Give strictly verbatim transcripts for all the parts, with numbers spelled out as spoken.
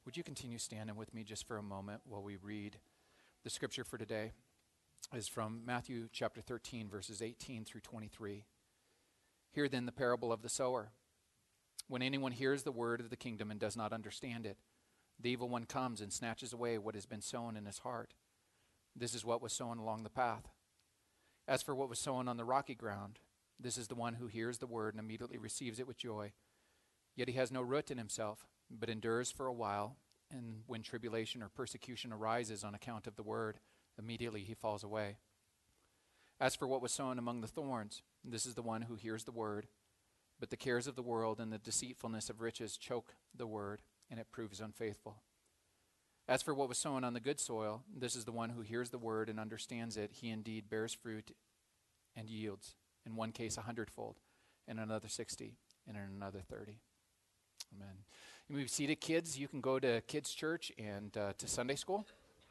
Would you continue standing with me just for a moment while we read the scripture for today? Is from Matthew chapter thirteen, verses eighteen through twenty-three. Hear then the parable of the sower. When anyone hears the word of the kingdom and does not understand it, the evil one comes and snatches away what has been sown in his heart. This is what was sown along the path. As for what was sown on the rocky ground, this is the one who hears the word and immediately receives it with joy. Yet he has no root in himself, but endures for a while, and when tribulation or persecution arises on account of the word, immediately he falls away. As for what was sown among the thorns, this is the one who hears the word, but the cares of the world and the deceitfulness of riches choke the word, and it proves unfaithful. As for what was sown on the good soil, this is the one who hears the word and understands it. He indeed bears fruit and yields, in one case a hundredfold, in another sixty, and in another thirty. Amen. You may be seated, kids. You can go to kids' church and uh, to Sunday school.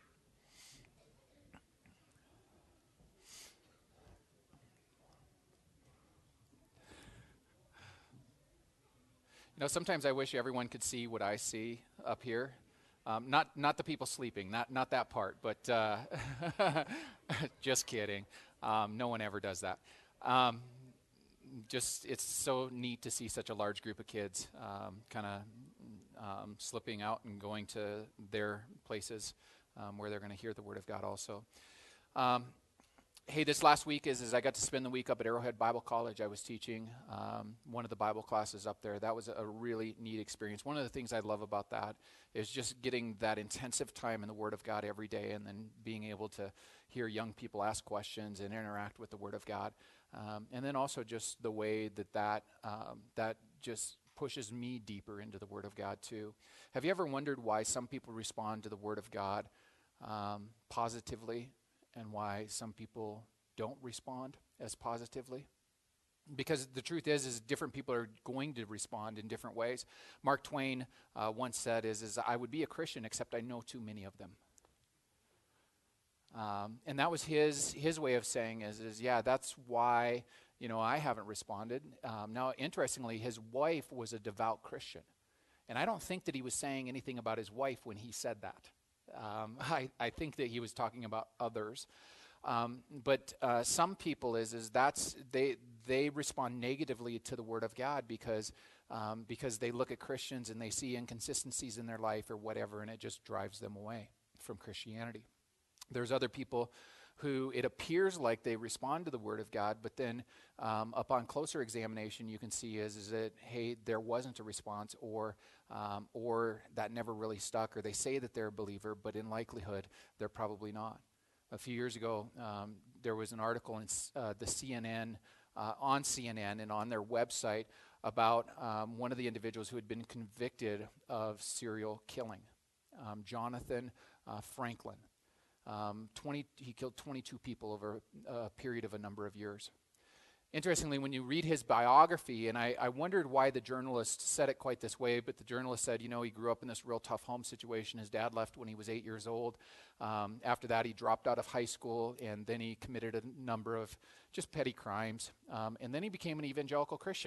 You know, sometimes I wish everyone could see what I see up here. Um, not not the people sleeping, not not that part, but uh, just kidding. Um, no one ever does that. Um, just it's so neat to see such a large group of kids um, kind of um, slipping out and going to their places um, where they're going to hear the Word of God also. Um, hey, this last week is, is I got to spend the week up at Arrowhead Bible College. I was teaching um, one of the Bible classes up there. That was a really neat experience. One of the things I love about that is just getting that intensive time in the Word of God every day, and then being able to hear young people ask questions and interact with the Word of God. Um, and then also just the way that that, um, that just pushes me deeper into the Word of God too. Have you ever wondered why some people respond to the Word of God um, positively and why some people don't respond as positively? Because the truth is, is different people are going to respond in different ways. Mark Twain uh, once said, is, is, I would be a Christian except I know too many of them. Um, and that was his his way of saying is, is yeah, that's why, you know, I haven't responded. Um, now, interestingly, his wife was a devout Christian. And I don't think that he was saying anything about his wife when he said that. Um, I, I think that he was talking about others. Um, but uh, some people is is that's they they respond negatively to the Word of God because um, because they look at Christians and they see inconsistencies in their life or whatever, and it just drives them away from Christianity. There's other people who it appears like they respond to the Word of God, but then um, upon closer examination, you can see is, is that, hey, there wasn't a response, or um, or that never really stuck, or they say that they're a believer, but in likelihood, they're probably not. A few years ago, um, there was an article in uh, the C N N, uh, on C N N and on their website about um, one of the individuals who had been convicted of serial killing, um, Jonathan uh, Franklin. Um, twenty, he killed twenty-two people over a period of a number of years. Interestingly, when you read his biography, and I, I wondered why the journalist said it quite this way, but the journalist said, you know, he grew up in this real tough home situation. His dad left when he was eight years old. Um, after that, he dropped out of high school, and then he committed a number of just petty crimes. Um, and then he became an evangelical Christian.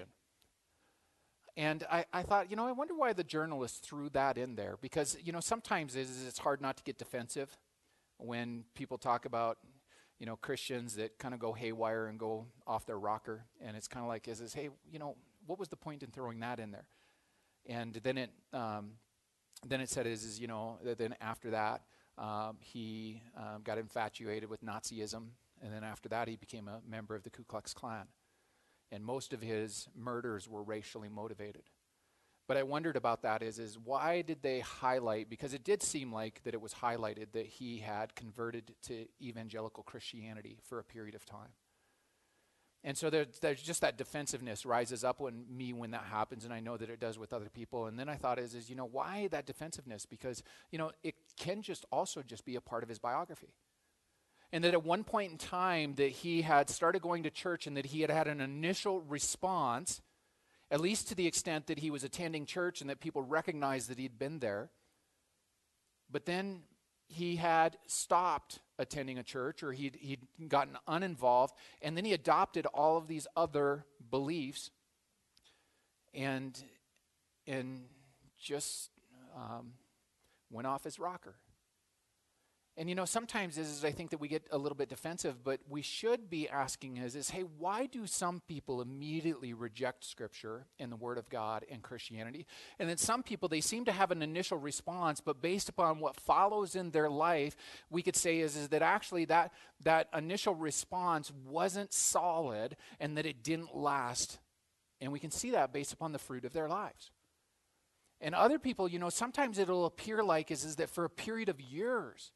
And I, I thought, you know, I wonder why the journalist threw that in there. Because, you know, sometimes it's, it's hard not to get defensive when people talk about, you know, Christians that kind of go haywire and go off their rocker. And it's kind of like, is, is, hey, you know, what was the point in throwing that in there? And then it um, then it said, is, is you know, then after that, um, he um, got infatuated with Nazism. And then after that, he became a member of the Ku Klux Klan. And most of his murders were racially motivated. But I wondered about that is, is why did they highlight, because it did seem like that it was highlighted that he had converted to evangelical Christianity for a period of time. And so there, there's just that defensiveness rises up in me when that happens, and I know that it does with other people. And then I thought is, is you know, why that defensiveness? Because, you know, it can just also just be a part of his biography. And that at one point in time that he had started going to church and that he had had an initial response, at least to the extent that he was attending church and that people recognized that he'd been there. But then he had stopped attending a church, or he'd, he'd gotten uninvolved, and then he adopted all of these other beliefs and, and just um, went off his rocker. And you know, sometimes is, is I think that we get a little bit defensive, but we should be asking is, is, hey, why do some people immediately reject Scripture and the Word of God and Christianity? And then some people, they seem to have an initial response, but based upon what follows in their life, we could say is, is that actually that, that initial response wasn't solid and that it didn't last. And we can see that based upon the fruit of their lives. And other people, you know, sometimes it'll appear like is, is that for a period of years,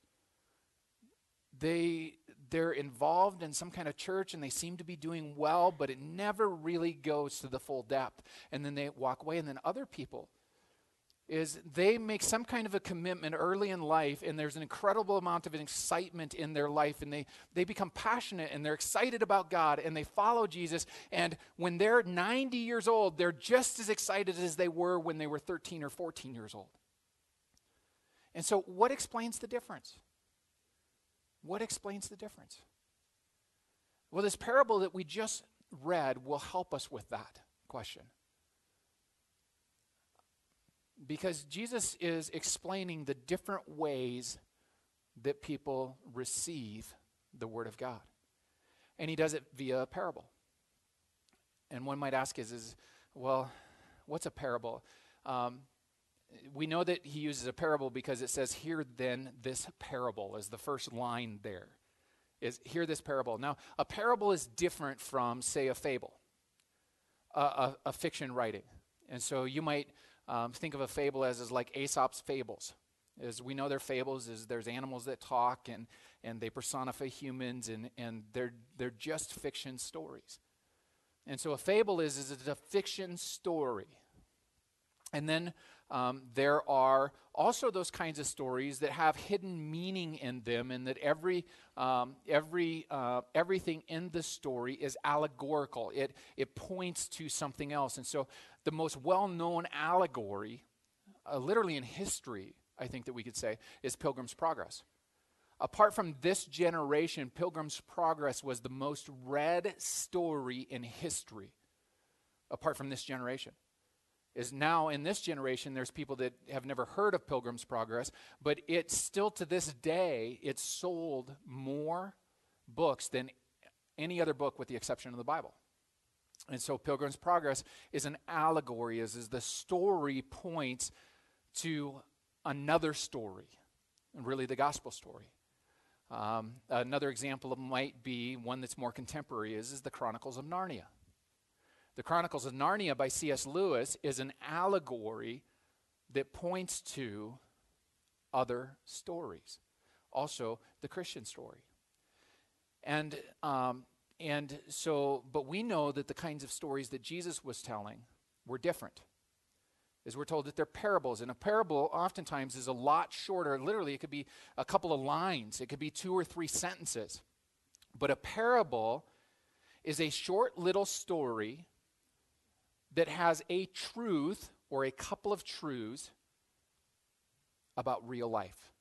They, they're involved in some kind of church and they seem to be doing well, but it never really goes to the full depth. And then they walk away. And then other people is they make some kind of a commitment early in life and there's an incredible amount of excitement in their life and they, they become passionate and they're excited about God and they follow Jesus. And when they're ninety years old, they're just as excited as they were when they were thirteen or fourteen years old. And so what explains the difference? What explains the difference? Well, this parable that we just read will help us with that question. Because Jesus is explaining the different ways that people receive the Word of God. And he does it via a parable. And one might ask is, is well, what's a parable? Um, We know that he uses a parable because it says, hear then this parable is the first line there. Is hear this parable. Now, a parable is different from, say, a fable, a, a, a fiction writing. And so you might um, think of a fable as, as like Aesop's fables. As we know their fables is there's animals that talk and, and they personify humans and, and they're, they're just fiction stories. And so a fable is, is it's a fiction story. And then um, there are also those kinds of stories that have hidden meaning in them, and that every um, every uh, everything in the story is allegorical. It it points to something else. And so the most well-known allegory, uh, literally in history, I think that we could say, is Pilgrim's Progress. Apart from this generation, Pilgrim's Progress was the most read story in history. Apart from this generation. Is now in this generation, there's people that have never heard of Pilgrim's Progress, but it's still to this day, it's sold more books than any other book with the exception of the Bible. And so Pilgrim's Progress is an allegory, is, is the story points to another story, and really the gospel story. Um, another example of might be one that's more contemporary is, is the Chronicles of Narnia. The Chronicles of Narnia by C S Lewis is an allegory that points to other stories, also the Christian story. And um, and so, but we know that the kinds of stories that Jesus was telling were different. As we're told that they're parables, and a parable oftentimes is a lot shorter. Literally, it could be a couple of lines. It could be two or three sentences. But a parable is a short little story that has a truth or a couple of truths about real life.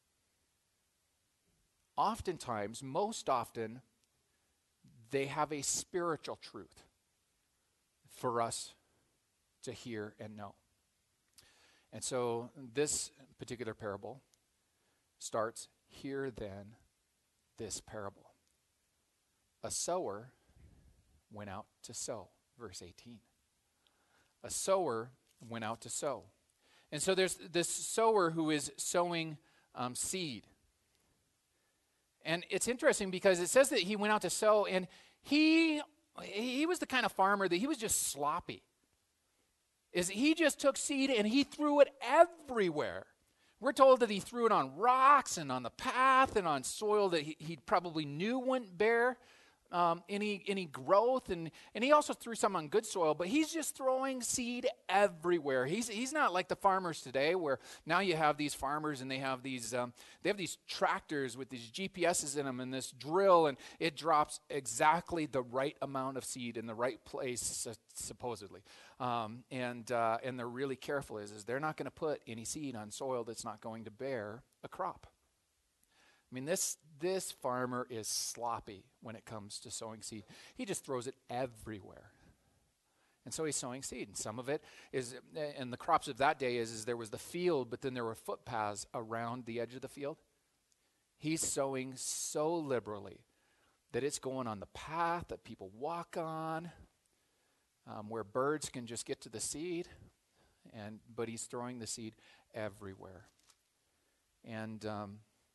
Oftentimes, most often, they have a spiritual truth for us to hear and know. And so this particular parable starts, hear then this parable. A sower went out to sow, verse eighteen. A sower went out to sow. And so there's this sower who is sowing um, seed. And it's interesting because it says that he went out to sow, and he he was the kind of farmer that he was just sloppy. Is he just took seed and he threw it everywhere. We're told that he threw it on rocks and on the path and on soil that he, he probably knew wouldn't bear Um, any any growth, and, and he also threw some on good soil, but he's just throwing seed everywhere. He's he's not like the farmers today, where now you have these farmers and they have these um, they have these tractors with these G P S's in them and this drill, and it drops exactly the right amount of seed in the right place, supposedly. Um, and uh, and they're really careful. Is is they're not going to put any seed on soil that's not going to bear a crop. I mean, this this farmer is sloppy when it comes to sowing seed. He just throws it everywhere. And so he's sowing seed. And some of it is, and the crops of that day is, is there was the field, but then there were footpaths around the edge of the field. He's sowing so liberally that it's going on the path that people walk on, um, where birds can just get to the seed. And but he's throwing the seed everywhere. And um,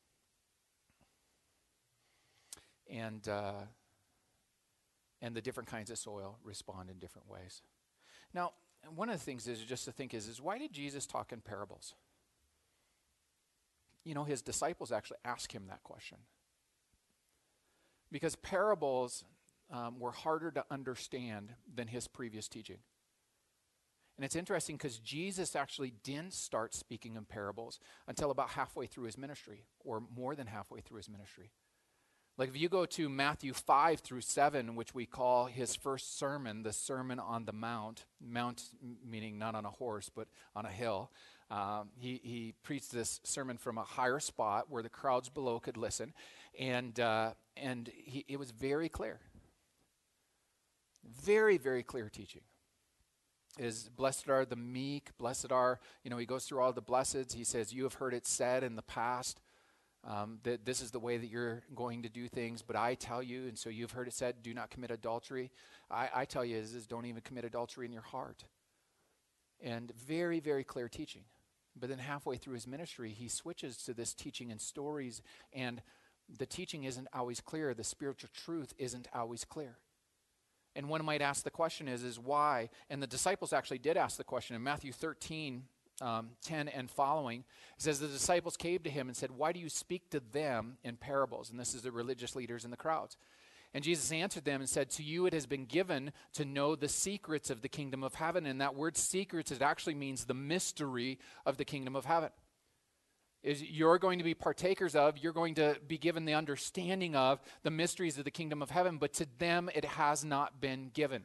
and uh, and the different kinds of soil respond in different ways. Now, one of the things is just to think is, is why did Jesus talk in parables? You know, his disciples actually asked him that question. Because parables um, were harder to understand than his previous teaching. And it's interesting because Jesus actually didn't start speaking in parables until about halfway through his ministry, or more than halfway through his ministry. Like if you go to Matthew five through seven, which we call his first sermon, the Sermon on the Mount, Mount meaning not on a horse, but on a hill. Um, he, he preached this sermon from a higher spot where the crowds below could listen. And, uh, and he, it was very clear. Very, very clear teaching. Is blessed are the meek, blessed are, you know, he goes through all the blesseds. He says, you have heard it said in the past um, that this is the way that you're going to do things, but I tell you, and so you've heard it said, do not commit adultery. I, I tell you is, is don't even commit adultery in your heart. And very, very clear teaching. But then halfway through his ministry, he switches to this teaching in stories, and the teaching isn't always clear. The spiritual truth isn't always clear. And one might ask the question is, is why? And the disciples actually did ask the question. In Matthew thirteen, um, ten and following, it says, the disciples came to him and said, why do you speak to them in parables? And this is the religious leaders in the crowds. And Jesus answered them and said, to you it has been given to know the secrets of the kingdom of heaven. And that word secrets, it actually means the mystery of the kingdom of heaven. Is you're going to be partakers of, you're going to be given the understanding of the mysteries of the kingdom of heaven, but to them it has not been given.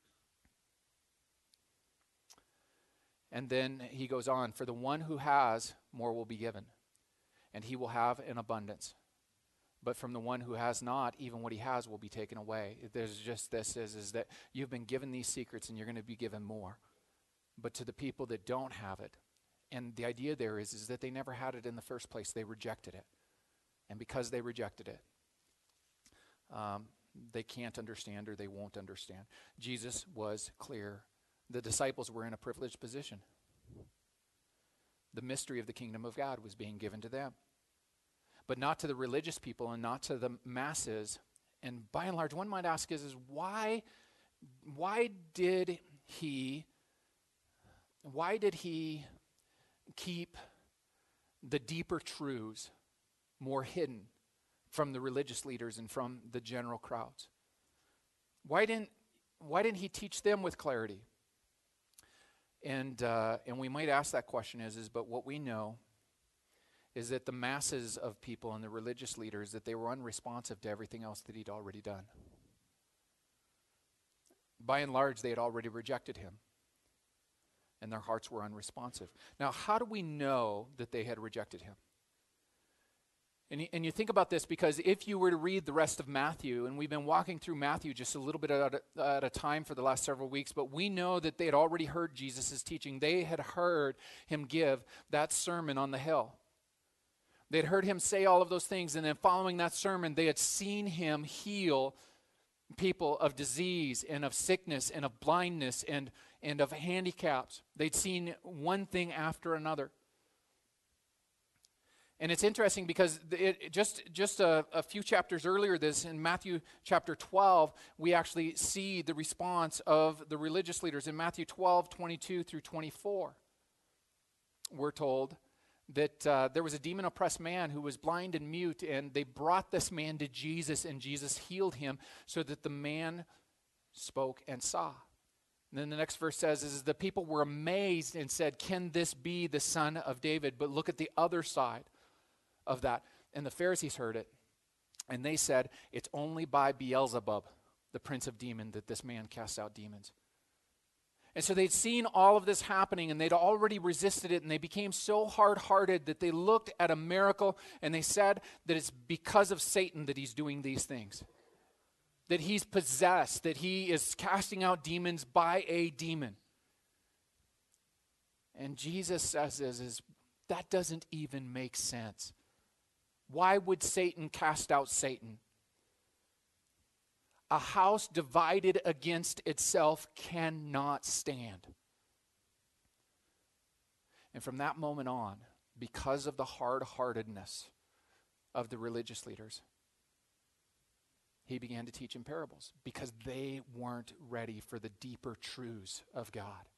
And then he goes on, for the one who has, more will be given, and he will have in abundance. But from the one who has not, even what he has will be taken away. There's just this, is, is that you've been given these secrets and you're going to be given more. But to the people that don't have it, and the idea there is, is that they never had it in the first place. They rejected it. And because they rejected it, um, they can't understand or they won't understand. Jesus was clear. The disciples were in a privileged position. The mystery of the kingdom of God was being given to them. But not to the religious people and not to the masses. And by and large, one might ask is, is why, why did he, why did he keep the deeper truths more hidden from the religious leaders and from the general crowds? Why didn't why didn't he teach them with clarity? And uh, and we might ask that question is is but what we know is that the masses of people and the religious leaders, that they were unresponsive to everything else that he'd already done. By and large, they had already rejected him. And their hearts were unresponsive. Now, how do we know that they had rejected him? And you, and you think about this because if you were to read the rest of Matthew, and we've been walking through Matthew just a little bit at a, at a time for the last several weeks, but we know that they had already heard Jesus' teaching. They had heard him give that sermon on the hill. They had heard him say all of those things, and then following that sermon, they had seen him heal people of disease and of sickness and of blindness and and of handicaps. They'd seen one thing after another. And it's interesting because it, it just, just a, a few chapters earlier, this in Matthew chapter twelve, we actually see the response of the religious leaders. In Matthew twelve, twenty-two through twenty-four, we're told that uh, there was a demon-oppressed man who was blind and mute, and they brought this man to Jesus, and Jesus healed him so that the man spoke and saw. And then the next verse says, is the people were amazed and said, can this be the son of David? But look at the other side of that. And the Pharisees heard it, and they said, it's only by Beelzebub, the prince of demons, that this man casts out demons. And so they'd seen all of this happening, and they'd already resisted it, and they became so hard-hearted that they looked at a miracle, and they said that it's because of Satan that he's doing these things. that he's possessed, that he is casting out demons by a demon. And Jesus says is, is that doesn't even make sense. Why would Satan cast out Satan? A house divided against itself cannot stand. And from that moment on, because of the hard-heartedness of the religious leaders, he began to teach in parables because they weren't ready for the deeper truths of God.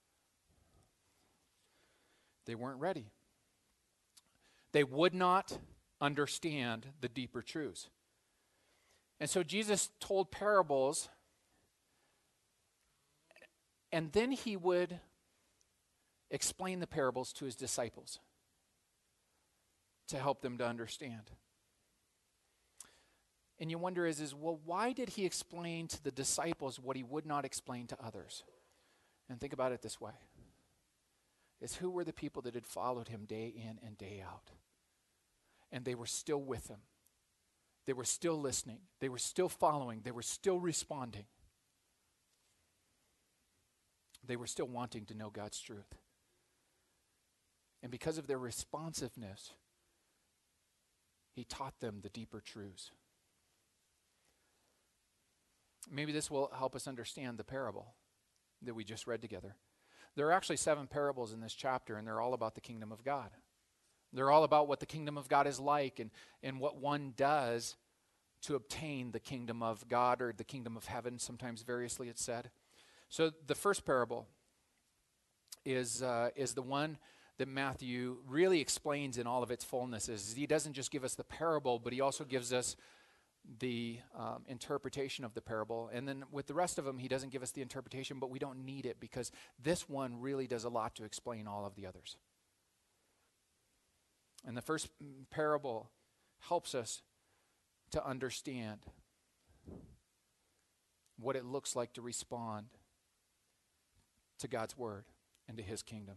They weren't ready. They would not understand the deeper truths. And so Jesus told parables, and then he would explain the parables to his disciples to help them to understand. And you wonder is, is, well, why did he explain to the disciples what he would not explain to others? And think about it this way. Is who were the people that had followed him day in and day out? And they were still with him. They were still listening. They were still following. They were still responding. They were still wanting to know God's truth. And because of their responsiveness, he taught them the deeper truths. Maybe this will help us understand the parable that we just read together. There are actually seven parables in this chapter, and they're all about the kingdom of God. They're all about what the kingdom of God is like and, and what one does to obtain the kingdom of God or the kingdom of heaven, sometimes variously it's said. So the first parable is, uh, is the one that Matthew really explains in all of its fullness. Is he doesn't just give us the parable, but he also gives us the um, interpretation of the parable. And then with the rest of them, he doesn't give us the interpretation, but we don't need it because this one really does a lot to explain all of the others. And the first parable helps us to understand what it looks like to respond to God's word and to his kingdom.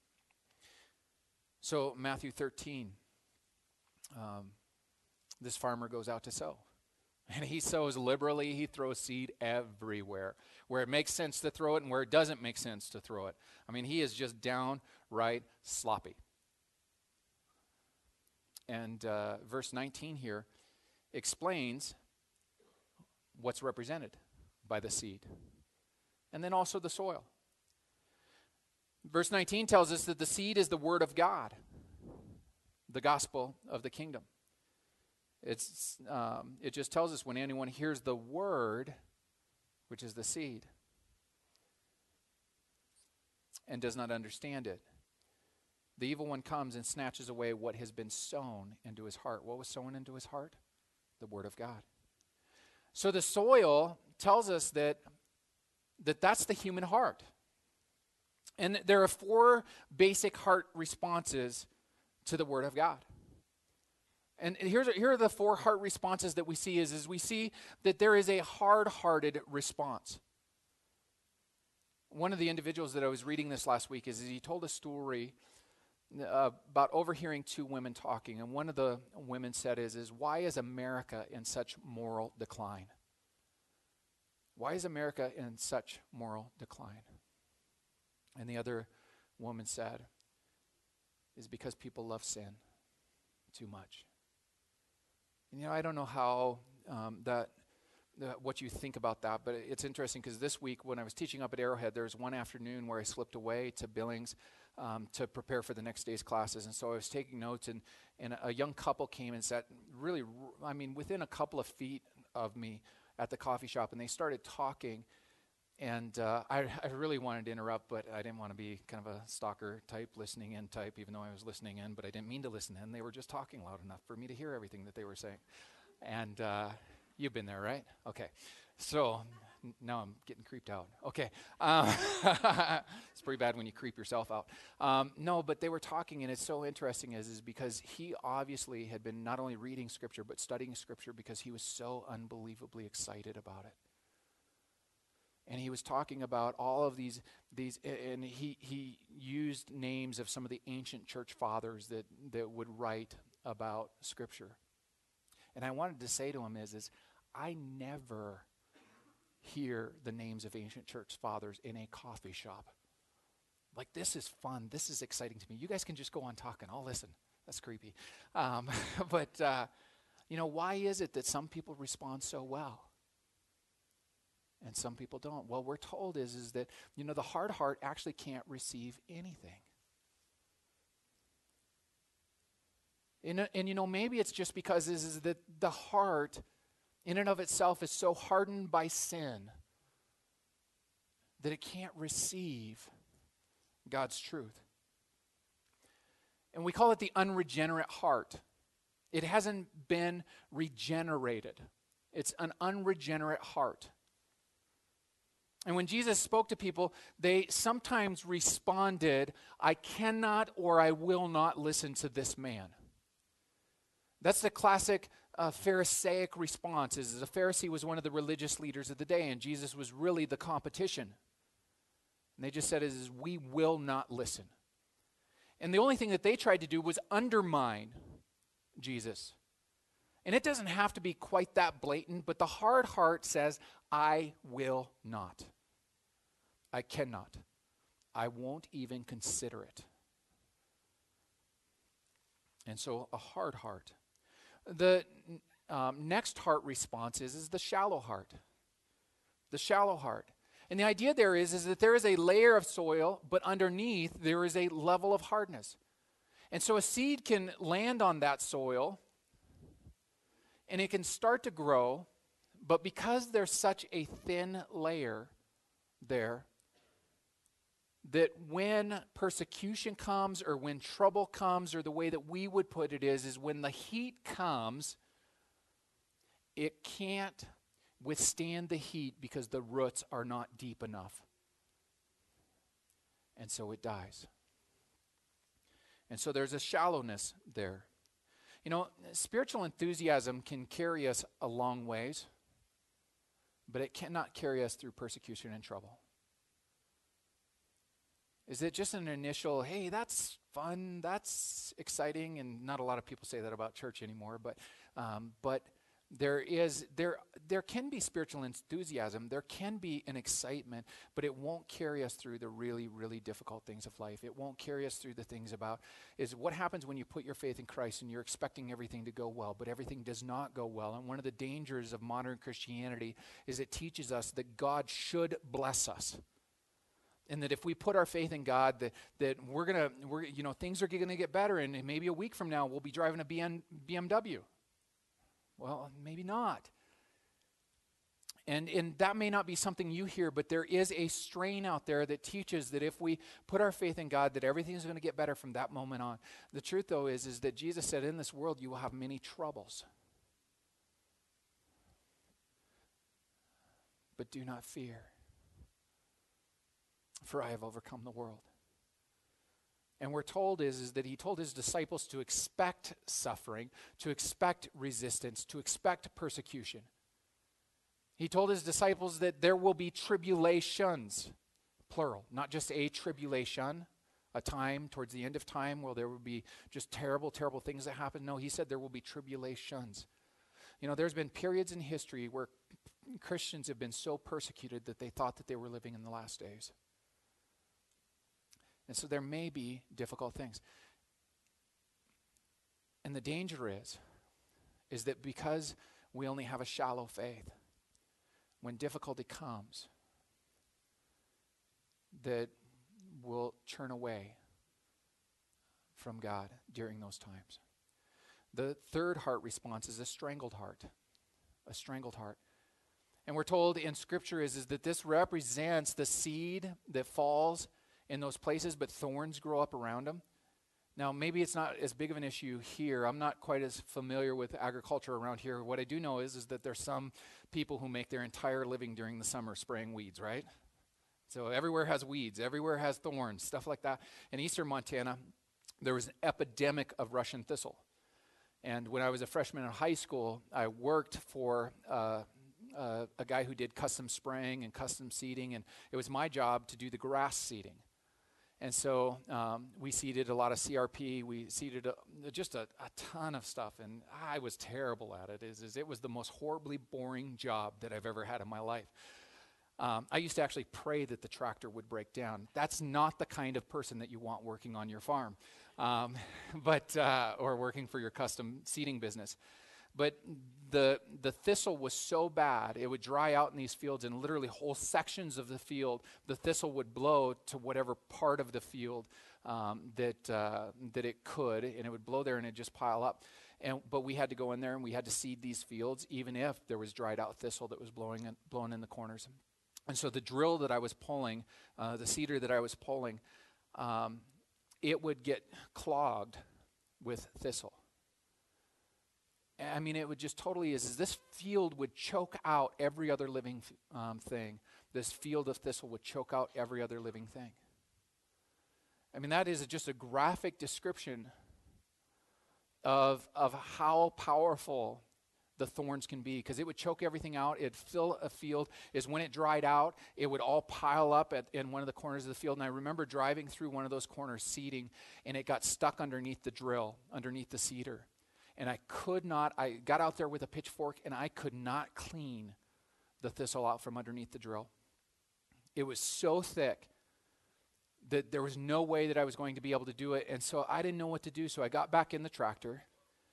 So Matthew thirteen, um, this farmer goes out to sow. And he sows liberally. He throws seed everywhere. Where it makes sense to throw it and where it doesn't make sense to throw it. I mean, he is just downright sloppy. And uh, verse nineteen here explains what's represented by the seed. And then also the soil. Verse nineteen tells us that the seed is the word of God. The gospel of the kingdom. It's, um, it just tells us when anyone hears the word, which is the seed, and does not understand it, the evil one comes and snatches away what has been sown into his heart. What was sown into his heart? The word of God. So the soil tells us that, that that's the human heart. And there are four basic heart responses to the word of God. And here's, here are the four heart responses that we see is, is we see that there is a hard-hearted response. One of the individuals that I was reading this last week is, is he told a story uh, about overhearing two women talking. And one of the women said is, is, why is America in such moral decline? Why is America in such moral decline? And the other woman said, is because people love sin too much. You know, I don't know how um, that, that, what you think about that, but it's interesting because this week when I was teaching up at Arrowhead, there was one afternoon where I slipped away to Billings um, to prepare for the next day's classes. And so I was taking notes, and, and a young couple came and sat really, I mean, within a couple of feet of me at the coffee shop, and they started talking. And uh, I, I really wanted to interrupt, but I didn't want to be kind of a stalker type, listening in type, even though I was listening in, but I didn't mean to listen in. They were just talking loud enough for me to hear everything that they were saying. And uh, you've been there, right? Okay. So n- now I'm getting creeped out. Okay. Um, it's pretty bad when you creep yourself out. Um, no, but they were talking, and it's so interesting is, is because he obviously had been not only reading Scripture, but studying Scripture because he was so unbelievably excited about it. And he was talking about all of these, these, and he, he used names of some of the ancient church fathers that, that would write about Scripture. And I wanted to say to him is, is I never hear the names of ancient church fathers in a coffee shop. Like, this is fun. This is exciting to me. You guys can just go on talking. I'll listen. That's creepy. Um, but, uh, you know, why is it that some people respond so well and some people don't? Well, we're told is, is that, you know, the hard heart actually can't receive anything. And, and you know, maybe it's just because is, is that the heart in and of itself is so hardened by sin that it can't receive God's truth. And we call it the unregenerate heart. It hasn't been regenerated. It's an unregenerate heart. And when Jesus spoke to people, they sometimes responded, I cannot or I will not listen to this man. That's the classic uh, Pharisaic response. Is a Pharisee was one of the religious leaders of the day, and Jesus was really the competition. And they just said, is, is we will not listen. And the only thing that they tried to do was undermine Jesus. And it doesn't have to be quite that blatant, but the hard heart says, I will not. I cannot. I won't even consider it. And so a hard heart. The um, next heart response is, is the shallow heart. The shallow heart. And the idea there is, is that there is a layer of soil, but underneath there is a level of hardness. And so a seed can land on that soil, and it can start to grow, but because there's such a thin layer there, that when persecution comes or when trouble comes, or the way that we would put it is, is when the heat comes, it can't withstand the heat because the roots are not deep enough. And so it dies. And so there's a shallowness there. You know, spiritual enthusiasm can carry us a long ways, but it cannot carry us through persecution and trouble. Is it just an initial, hey, that's fun, that's exciting, and not a lot of people say that about church anymore, but um, but there is there there can be spiritual enthusiasm, there can be an excitement, but it won't carry us through the really, really difficult things of life. It won't carry us through the things about, is what happens when you put your faith in Christ and you're expecting everything to go well, but everything does not go well. And one of the dangers of modern Christianity is it teaches us that God should bless us. And that if we put our faith in God, that, that we're going to, we're you know, things are going to get better, and maybe a week from now we'll be driving a B M W. Well, maybe not. And, and that may not be something you hear, but there is a strain out there that teaches that if we put our faith in God, that everything is going to get better from that moment on. The truth, though, is, is that Jesus said, in this world you will have many troubles. But do not fear, for I have overcome the world. And we're told is, is that he told his disciples to expect suffering, to expect resistance, to expect persecution. He told his disciples that there will be tribulations, plural, not just a tribulation, a time towards the end of time where there will be just terrible, terrible things that happen. No, he said there will be tribulations. You know, there's been periods in history where Christians have been so persecuted that they thought that they were living in the last days. And so there may be difficult things. And the danger is, is that because we only have a shallow faith, when difficulty comes, that we'll turn away from God during those times. The third heart response is a strangled heart. A strangled heart. And we're told in Scripture is, is that this represents the seed that falls in those places, but thorns grow up around them. Now, maybe it's not as big of an issue here. I'm not quite as familiar with agriculture around here. What I do know is, is that there's some people who make their entire living during the summer spraying weeds, right? So everywhere has weeds, everywhere has thorns, stuff like that. In eastern Montana, there was an epidemic of Russian thistle. And when I was a freshman in high school, I worked for uh, uh, a guy who did custom spraying and custom seeding, and it was my job to do the grass seeding. And so um, we seeded a lot of C R P. We seeded a, just a, a ton of stuff, and I was terrible at it. It, is, it was the most horribly boring job that I've ever had in my life. Um, I used to actually pray that the tractor would break down. That's not the kind of person that you want working on your farm, um, but uh, or working for your custom seeding business. But the the thistle was so bad, it would dry out in these fields, and literally whole sections of the field, the thistle would blow to whatever part of the field um, that uh, that it could, and it would blow there and it'd just pile up. And but we had to go in there and we had to seed these fields, even if there was dried out thistle that was blowing in, blowing in the corners. And so the drill that I was pulling, uh, the seeder that I was pulling, um, it would get clogged with thistle. I mean, it would just totally is. is this field would choke out every other living um, thing. This field of thistle would choke out every other living thing. I mean, that is just a graphic description of, of how powerful the thorns can be, because it would choke everything out. It'd fill a field. Is when it dried out, it would all pile up at, in one of the corners of the field. And I remember driving through one of those corners seeding, and it got stuck underneath the drill, underneath the seeder. And I could not, I got out there with a pitchfork, and I could not clean the thistle out from underneath the drill. It was so thick that there was no way that I was going to be able to do it. And so I didn't know what to do. So I got back in the tractor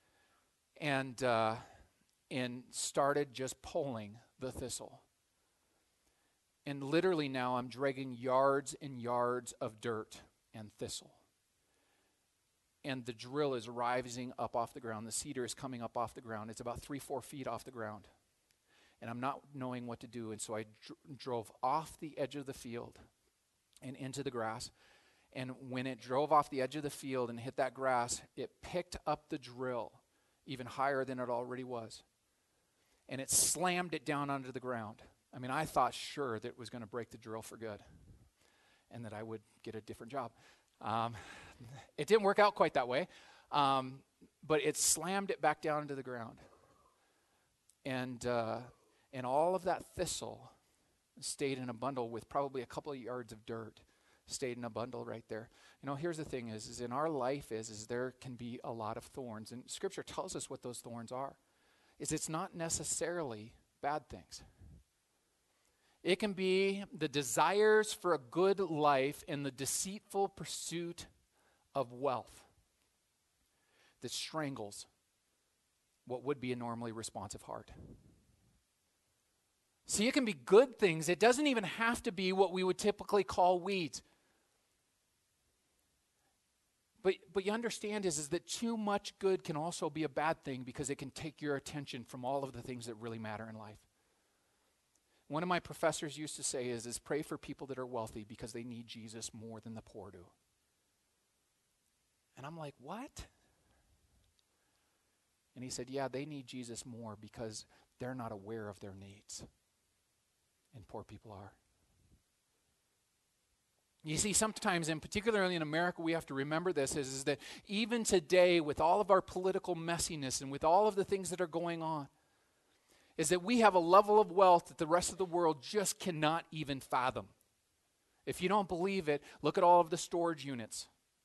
and uh, and started just pulling the thistle. And literally now I'm dragging yards and yards of dirt and thistle. And the drill is rising up off the ground. The seeder is coming up off the ground. It's about three, four feet off the ground. And I'm not knowing what to do. And so I dr- drove off the edge of the field and into the grass. And when it drove off the edge of the field and hit that grass, it picked up the drill even higher than it already was. And it slammed it down onto the ground. I mean, I thought sure that it was going to break the drill for good and that I would get a different job. Um, it didn't work out quite that way, um, but it slammed it back down into the ground. And, uh, and all of that thistle stayed in a bundle with probably a couple of yards of dirt, stayed in a bundle right there. You know, here's the thing is, is in our life is, is there can be a lot of thorns. And Scripture tells us what those thorns are. Is it's not necessarily bad things. It can be the desires for a good life and the deceitful pursuit of wealth that strangles what would be a normally responsive heart. See, it can be good things. It doesn't even have to be what we would typically call weeds. But but you understand is, is that too much good can also be a bad thing because it can take your attention from all of the things that really matter in life. One of my professors used to say is, is pray for people that are wealthy because they need Jesus more than the poor do. And I'm like, what? And he said, yeah, they need Jesus more because they're not aware of their needs. And poor people are. You see, sometimes, and particularly in America, we have to remember this, is, is that even today, with all of our political messiness and with all of the things that are going on, is that we have a level of wealth that the rest of the world just cannot even fathom. If you don't believe it, look at all of the storage units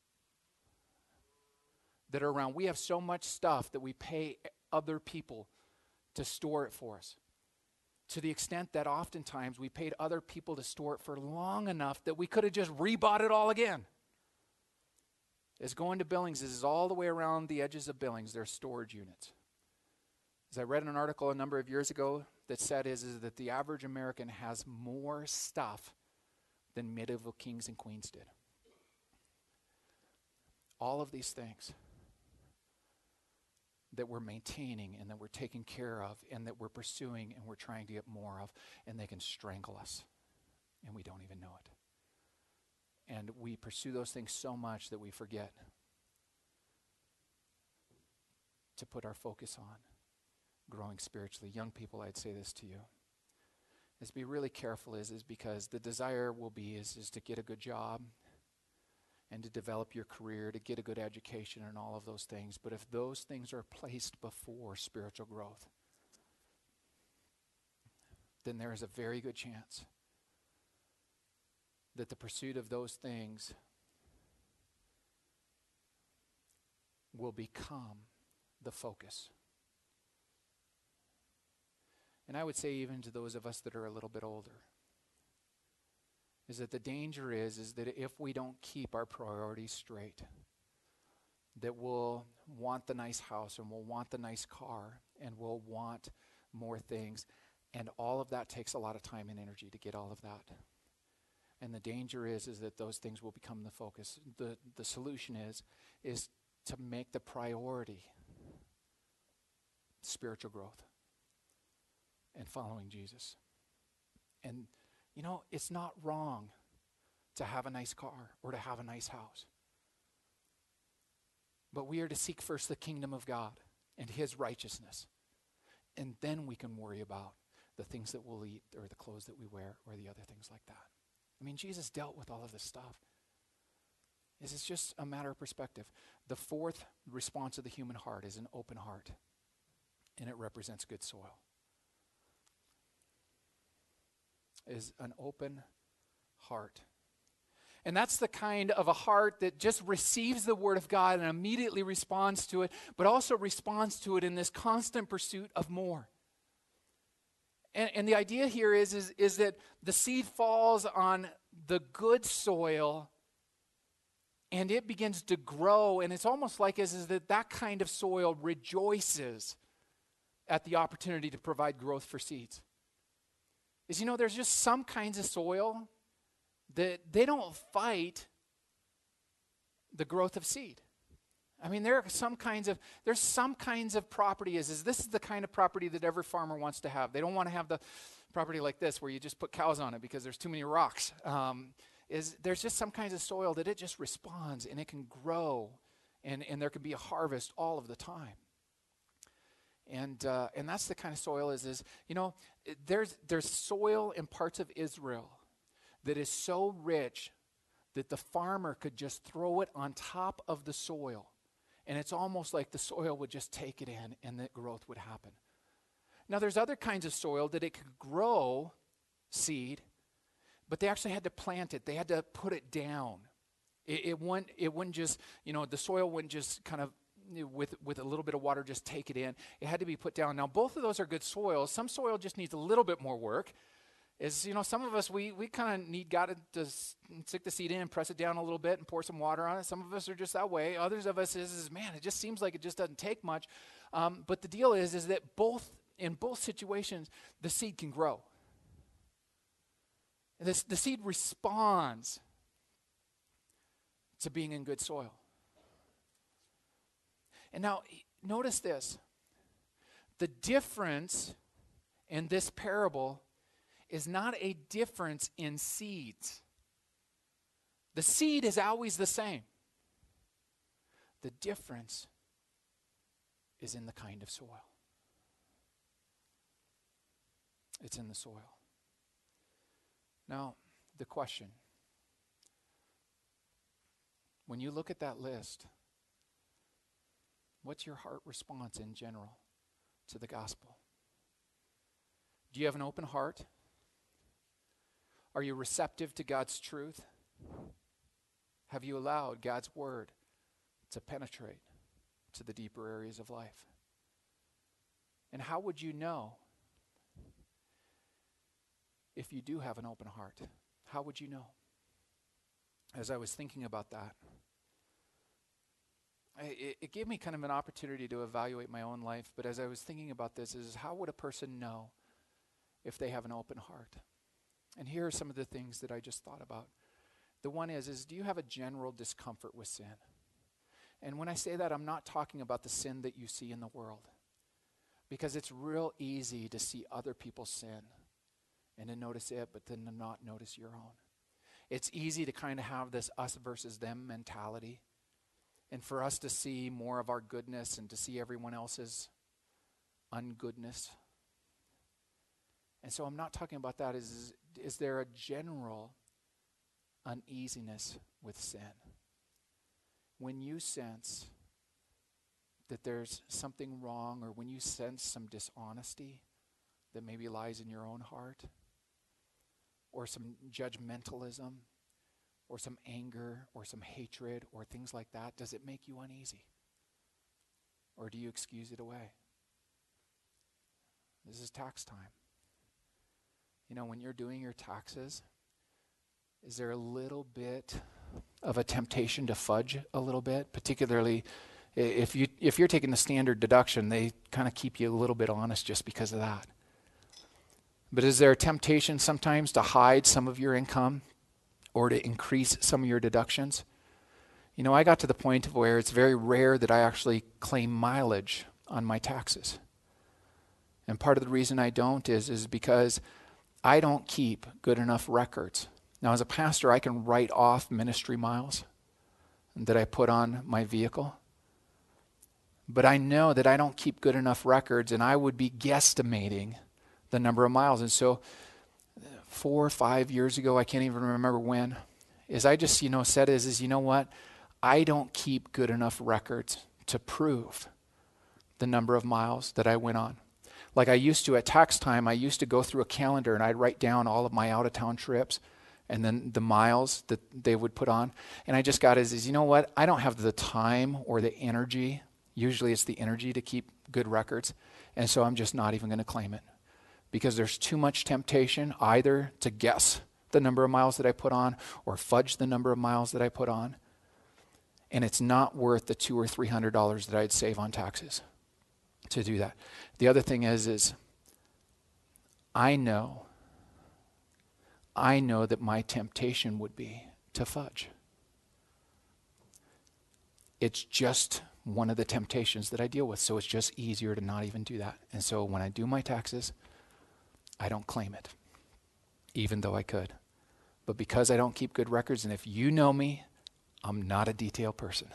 that are around. We have so much stuff that we pay other people to store it for us. To the extent that oftentimes we paid other people to store it for long enough that we could have just rebought it all again. As going to Billings is all the way around the edges of Billings, there's storage units. As I read an article a number of years ago that said is, is that the average American has more stuff than medieval kings and queens did. All of these things that we're maintaining and that we're taking care of and that we're pursuing and we're trying to get more of, and they can strangle us and we don't even know it. And we pursue those things so much that we forget to put our focus on growing spiritually. Young people, I'd say this to you, is be really careful is, is because the desire will be is, is to get a good job and to develop your career, to get a good education and all of those things. But if those things are placed before spiritual growth, then there is a very good chance that the pursuit of those things will become the focus. And I would say even to those of us that are a little bit older, is that the danger is, is that if we don't keep our priorities straight, that we'll want the nice house and we'll want the nice car and we'll want more things. And all of that takes a lot of time and energy to get all of that. And the danger is, is that those things will become the focus. The, the solution is, is to make the priority spiritual growth and following Jesus. And, you know, it's not wrong to have a nice car or to have a nice house. But we are to seek first the kingdom of God and his righteousness. And then we can worry about the things that we'll eat or the clothes that we wear or the other things like that. I mean, Jesus dealt with all of this stuff. This is just a matter of perspective. The fourth response of the human heart is an open heart, and it represents good soil. Is an open heart. And that's the kind of a heart that just receives the word of God and immediately responds to it, but also responds to it in this constant pursuit of more. And, and the idea here is, is, is that the seed falls on the good soil and it begins to grow, and it's almost like is, is that that kind of soil rejoices at the opportunity to provide growth for seeds. Is, you know, there's just some kinds of soil that they don't fight the growth of seed. I mean, there are some kinds of, there's some kinds of property is, is this is the kind of property that every farmer wants to have. They don't want to have the property like this where you just put cows on it because there's too many rocks. Um, is there's just some kinds of soil that it just responds and it can grow and, and there can be a harvest all of the time. And uh, and that's the kind of soil is, is you know, it, there's there's soil in parts of Israel that is so rich that the farmer could just throw it on top of the soil. And it's almost like the soil would just take it in and that growth would happen. Now there's other kinds of soil that it could grow seed, but they actually had to plant it. They had to put it down. It, it, wouldn't, it wouldn't just, you know, the soil wouldn't just kind of, with, with a little bit of water, just take it in. It had to be put down. Now both of those are good soils. Some soil just needs a little bit more work. Is, you know, some of us, we we kind of need God to, to stick the seed in and press it down a little bit and pour some water on it. Some of us are just that way. Others of us is, is man, it just seems like it just doesn't take much. Um, but the deal is, is that both, in both situations, the seed can grow. This, the seed responds to being in good soil. And now, notice this. The difference in this parable is not a difference in seeds. The seed is always the same. The difference is in the kind of soil. It's in the soil. Now, the question. When you look at that list, what's your heart response in general to the gospel? Do you have an open heart? Are you receptive to God's truth? Have you allowed God's word to penetrate to the deeper areas of life? And how would you know if you do have an open heart? How would you know? As I was thinking about that, I, it, it gave me kind of an opportunity to evaluate my own life. But as I was thinking about this, is how would a person know if they have an open heart? And here are some of the things that I just thought about. The one is, is do you have a general discomfort with sin? And when I say that, I'm not talking about the sin that you see in the world. Because it's real easy to see other people's sin and to notice it, but then to not notice your own. It's easy to kind of have this us versus them mentality. And for us to see more of our goodness and to see everyone else's ungoodness. And so I'm not talking about that. Is, is, is there a general uneasiness with sin? When you sense that there's something wrong, or when you sense some dishonesty that maybe lies in your own heart, or some judgmentalism, or some anger, or some hatred, or things like that, does it make you uneasy? Or do you excuse it away? This is tax time. You know, when you're doing your taxes, Is there a little bit of a temptation to fudge a little bit? Particularly if, you, if you're taking the standard deduction, they kind of keep you a little bit honest just because of that. But is there a temptation sometimes to hide some of your income or to increase some of your deductions? You know, I got to the point of where it's very rare that I actually claim mileage on my taxes. And part of the reason I don't is, is because I don't keep good enough records. Now, as a pastor, I can write off ministry miles that I put on my vehicle. But I know that I don't keep good enough records, and I would be guesstimating the number of miles. And so four or five years ago, I can't even remember when, is I just, you know, said is, is, you know what? I don't keep good enough records to prove the number of miles that I went on. Like I used to at tax time, I used to go through a calendar and I'd write down all of my out-of-town trips and then the miles that they would put on. And I just got is, is, you know what? I don't have the time or the energy. Usually it's the energy to keep good records. And so I'm just not even going to claim it. Because there's too much temptation either to guess the number of miles that I put on or fudge the number of miles that I put on. And it's not worth the two or three hundred dollars that I'd save on taxes to do that. The other thing is, is I know, I know that my temptation would be to fudge. It's just one of the temptations that I deal with, so it's just easier to not even do that. And so when I do my taxes, I don't claim it, even though I could. But because I don't keep good records, and if you know me, I'm not a detail person.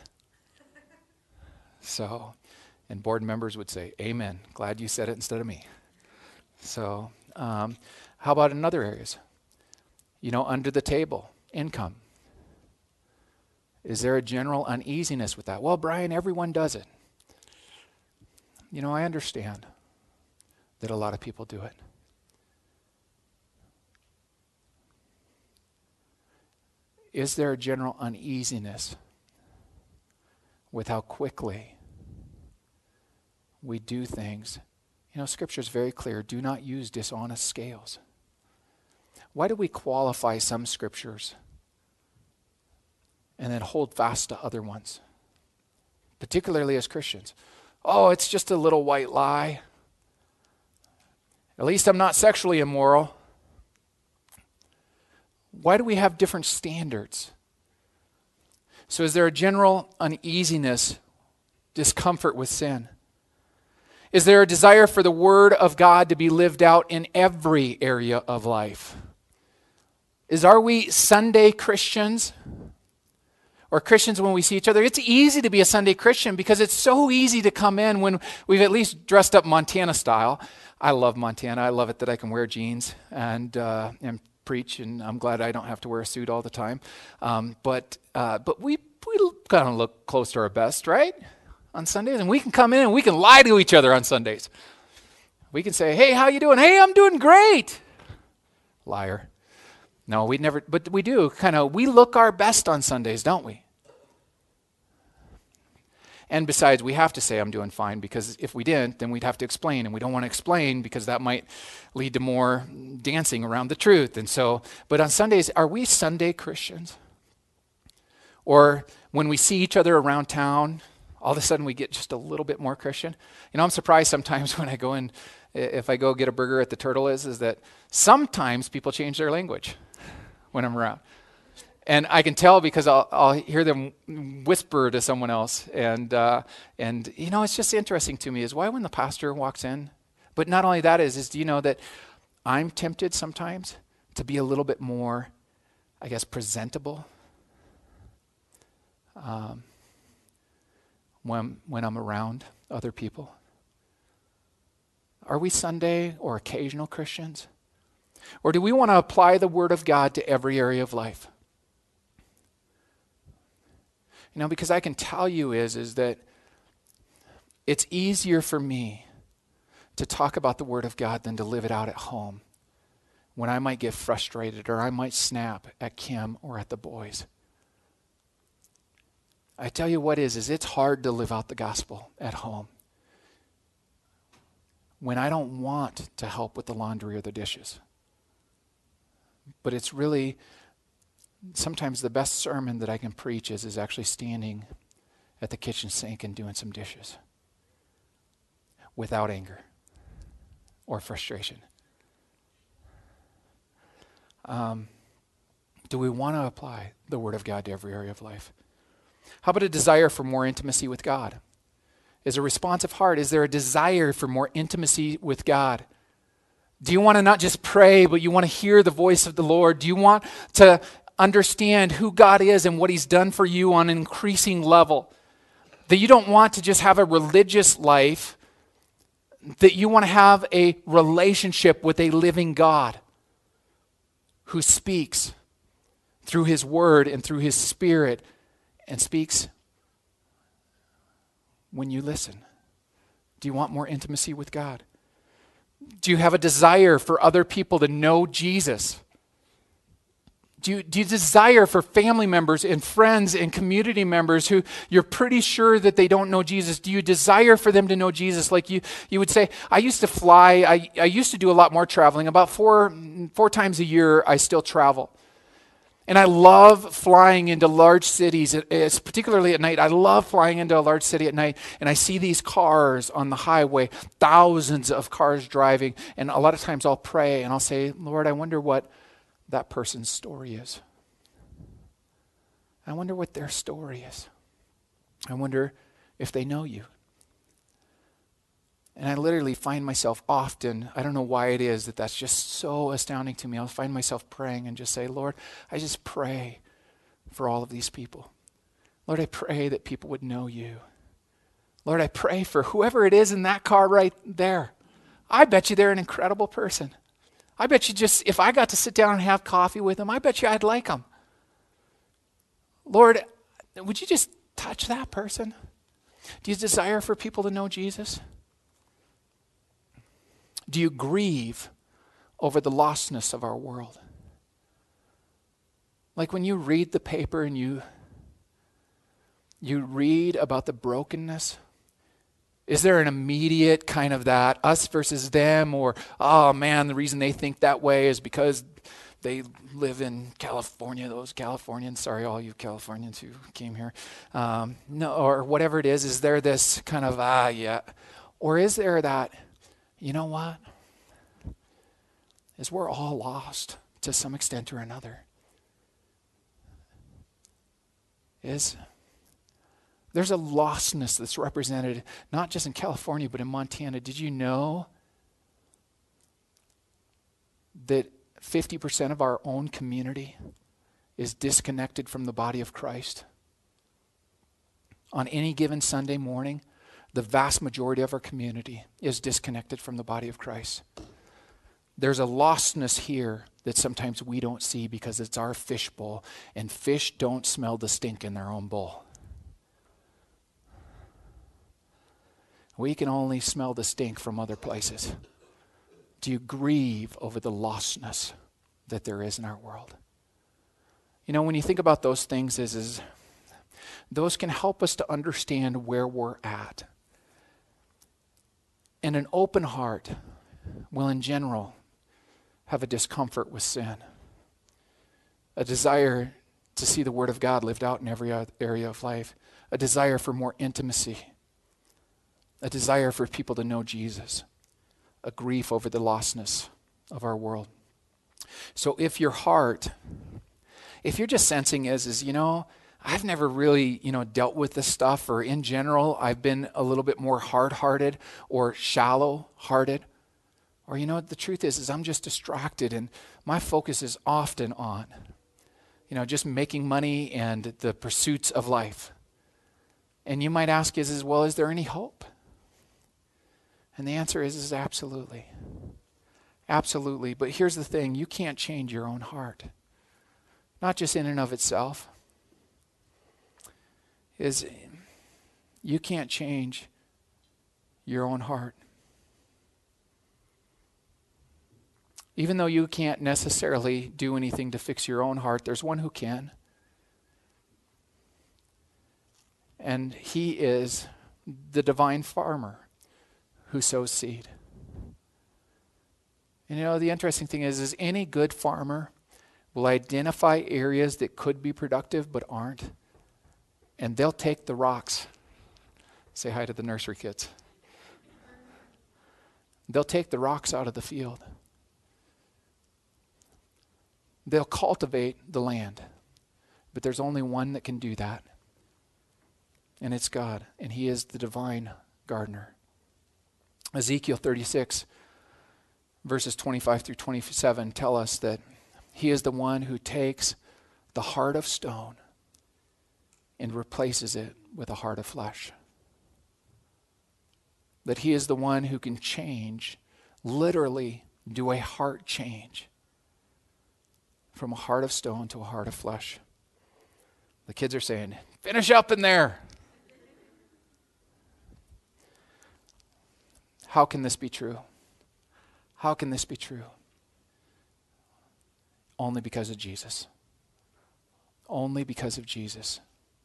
So, and board members would say, amen. Glad you said it instead of me. So, um, how about in other areas? You know, under the table, income. Is there a general uneasiness with that? Well, Brian, everyone does it. You know, I understand that a lot of people do it. Is there a general uneasiness with how quickly we do things? You know, Scripture is very clear. Do not use dishonest scales. Why do we qualify some Scriptures and then hold fast to other ones? Particularly as Christians. Oh, it's just a little white lie. At least I'm not sexually immoral. Why do we have different standards? So is there a general uneasiness, discomfort with sin? Is there a desire for the Word of God to be lived out in every area of life? Is are we Sunday Christians? Or Christians when we see each other? It's easy to be a Sunday Christian because it's so easy to come in when we've at least dressed up Montana style. I love Montana. I love it that I can wear jeans and uh, and preach, and I'm glad I don't have to wear a suit all the time. Um, but uh, but we we kind of look close to our best, right? On Sundays, and we can come in and we can lie to each other on Sundays. We can say, "Hey, how you doing?" "Hey, I'm doing great." Liar. No, we never, but we do kind of, we look our best on Sundays, don't we? And besides, we have to say I'm doing fine, because if we didn't, then we'd have to explain, and we don't want to explain because that might lead to more dancing around the truth. And so, but on Sundays, are we Sunday Christians? Or when we see each other around town, all of a sudden we get just a little bit more Christian? You know, I'm surprised sometimes when I go in, if I go get a burger at the Turtle is, is that sometimes people change their language when I'm around. And I can tell because I'll, I'll hear them whisper to someone else. And, uh, and you know, it's just interesting to me is why when the pastor walks in, but not only that is, is do you know that I'm tempted sometimes to be a little bit more, I guess, presentable um, when, when I'm around other people? Are we Sunday or occasional Christians? Or do we want to apply the Word of God to every area of life? You know, because I can tell you is, is that it's easier for me to talk about the Word of God than to live it out at home when I might get frustrated or I might snap at Kim or at the boys. I tell you what is, is it's hard to live out the gospel at home when I don't want to help with the laundry or the dishes. But it's really sometimes the best sermon that I can preach is, is actually standing at the kitchen sink and doing some dishes without anger or frustration. Um, do we want to apply the Word of God to every area of life? How about a desire for more intimacy with God? Is a responsive heart, is there a desire for more intimacy with God? Do you want to not just pray, but you want to hear the voice of the Lord? Do you want to understand who God is and what He's done for you on an increasing level? That you don't want to just have a religious life, that you want to have a relationship with a living God who speaks through His Word and through His Spirit, and speaks when you listen. Do you want more intimacy with God? Do you have a desire for other people to know Jesus? Do you, do you desire for family members and friends and community members who you're pretty sure that they don't know Jesus? Do you desire for them to know Jesus? Like you, you would say, I used to fly, I, I used to do a lot more traveling. About four, four times a year, I still travel. And I love flying into large cities, it's particularly at night. I love flying into a large city at night, and I see these cars on the highway, thousands of cars driving, and a lot of times I'll pray and I'll say, Lord, I wonder what that person's story is. I wonder what their story is. I wonder if they know you. And I literally find myself often, I don't know why it is that that's just so astounding to me. I'll find myself praying and just say, Lord, I just pray for all of these people. Lord, I pray that people would know you. Lord, I pray for whoever it is in that car right there. I bet you they're an incredible person. I bet you just, if I got to sit down and have coffee with them, I bet you I'd like them. Lord, would you just touch that person? Do you desire for people to know Jesus? Do you grieve over the lostness of our world? Like when you read the paper and you you read about the brokenness, is there an immediate kind of that, us versus them, or, oh man, the reason they think that way is because they live in California, those Californians, sorry, all you Californians who came here, um, no, or whatever it is, is there this kind of, ah, yeah, or is there that, you know what? Is we're all lost to some extent or another. Is there's a lostness that's represented not just in California but in Montana. Did you know that fifty percent of our own community is disconnected from the body of Christ? On any given Sunday morning, the vast majority of our community is disconnected from the body of Christ. There's a lostness here that sometimes we don't see because it's our fish bowl, and fish don't smell the stink in their own bowl. We can only smell the stink from other places. Do you grieve over the lostness that there is in our world? You know, when you think about those things, is, is those can help us to understand where we're at. And an open heart will, in general, have a discomfort with sin, a desire to see the Word of God lived out in every area of life, a desire for more intimacy, a desire for people to know Jesus, a grief over the lostness of our world. So if your heart, if you're just sensing is, is, you know, I've never really, you know, dealt with this stuff, or in general, I've been a little bit more hard-hearted or shallow-hearted. Or, you know what the truth is, is I'm just distracted and my focus is often on, you know, just making money and the pursuits of life. And you might ask is, is well, is there any hope? And the answer is, is absolutely. Absolutely. But here's the thing, you can't change your own heart. Not just in and of itself. Is you can't change your own heart. Even though you can't necessarily do anything to fix your own heart, there's one who can. And he is the divine farmer who sows seed. And you know, the interesting thing is, is any good farmer will identify areas that could be productive but aren't, and they'll take the rocks. Say hi to the nursery kids. They'll take the rocks out of the field. They'll cultivate the land, but there's only one that can do that, and it's God, and He is the divine gardener. Ezekiel thirty-six, verses twenty-five through twenty-seven tell us that He is the one who takes the heart of stone and replaces it with a heart of flesh. That He is the one who can change, literally do a heart change from a heart of stone to a heart of flesh. The kids are saying, finish up in there. How can this be true? How can this be true? Only because of Jesus. Only because of Jesus.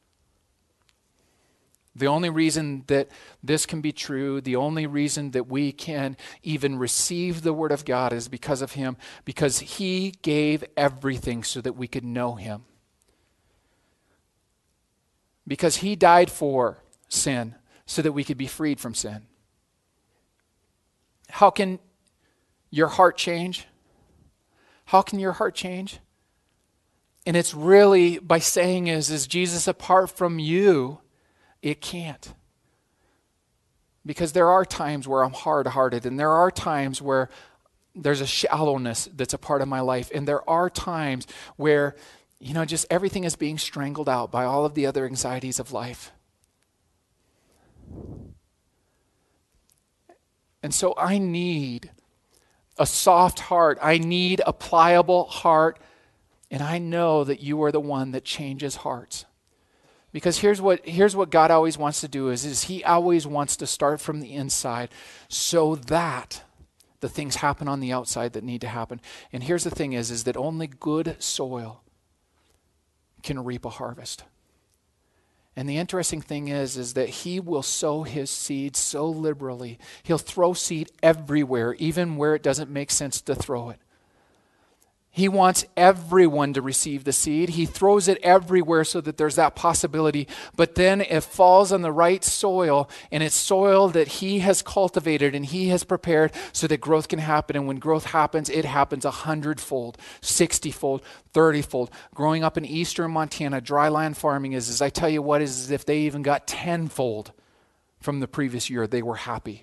The only reason that this can be true, the only reason that we can even receive the Word of God is because of Him, because He gave everything so that we could know Him. Because He died for sin so that we could be freed from sin. How can your heart change? How can your heart change? And it's really by saying is, is Jesus, apart from you, it can't. Because there are times where I'm hard-hearted, and there are times where there's a shallowness that's a part of my life, and there are times where, you know, just everything is being strangled out by all of the other anxieties of life. And so I need a soft heart. I need a pliable heart. And I know that you are the one that changes hearts. Because here's what here's what God always wants to do is, is He always wants to start from the inside so that the things happen on the outside that need to happen. And here's the thing is, is that only good soil can reap a harvest. And the interesting thing is, is that He will sow His seed so liberally. He'll throw seed everywhere, even where it doesn't make sense to throw it. He wants everyone to receive the seed. He throws it everywhere so that there's that possibility. But then it falls on the right soil, and it's soil that He has cultivated and He has prepared so that growth can happen. And when growth happens, it happens a hundredfold, sixty-fold, thirty-fold. Growing up in eastern Montana, dry land farming is, as I tell you what, is, is if they even got tenfold from the previous year, they were happy.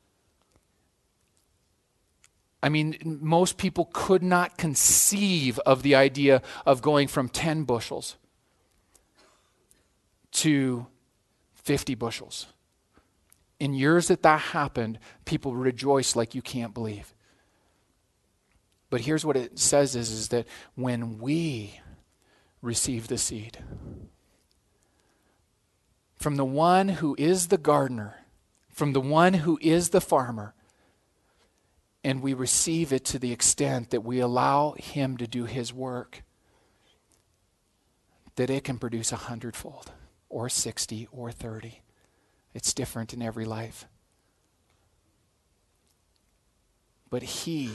I mean, most people could not conceive of the idea of going from ten bushels to fifty bushels. In years that that happened, people rejoiced like you can't believe. But here's what it says is, is that when we receive the seed from the one who is the gardener, from the one who is the farmer, and we receive it to the extent that we allow Him to do His work, that it can produce a hundredfold or sixty or thirty. It's different in every life. But He,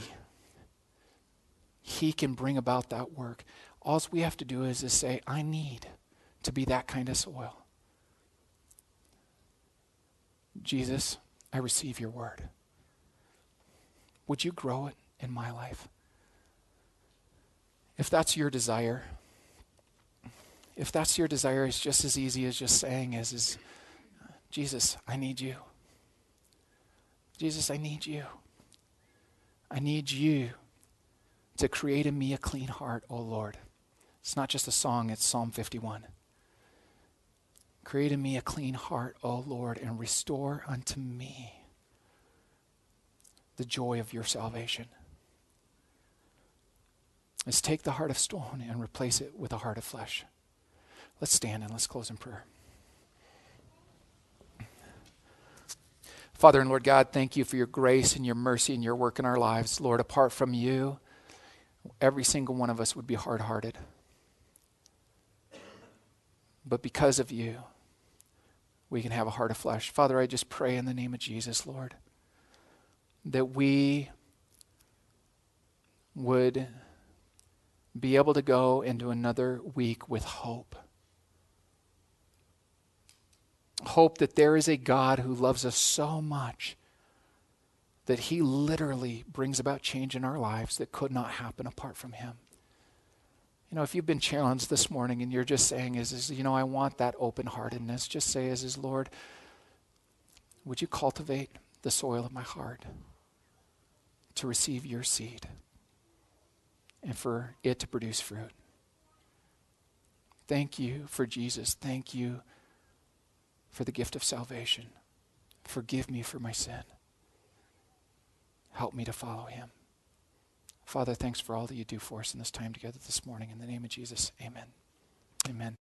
He can bring about that work. All we have to do is, is say, I need to be that kind of soil. Jesus, I receive your word. Would you grow it in my life? If that's your desire, if that's your desire, it's just as easy as just saying is, is Jesus, I need you. Jesus, I need you. I need you to create in me a clean heart, O Lord. It's not just a song, it's Psalm fifty-one. Create in me a clean heart, O Lord, and restore unto me the joy of your salvation. Let's take the heart of stone and replace it with a heart of flesh. Let's stand and let's close in prayer. Father and Lord God, thank you for your grace and your mercy and your work in our lives. Lord, apart from you, every single one of us would be hard-hearted. But because of you, we can have a heart of flesh. Father, I just pray in the name of Jesus, Lord, that we would be able to go into another week with hope. Hope that there is a God who loves us so much that he literally brings about change in our lives that could not happen apart from him. You know, if you've been challenged this morning and you're just saying, is, is you know, I want that open-heartedness, just say, is, is Lord, would you cultivate the soil of my heart to receive your seed and for it to produce fruit? Thank you for Jesus. Thank you for the gift of salvation. Forgive me for my sin. Help me to follow him. Father, thanks for all that you do for us in this time together this morning. In the name of Jesus, amen. Amen.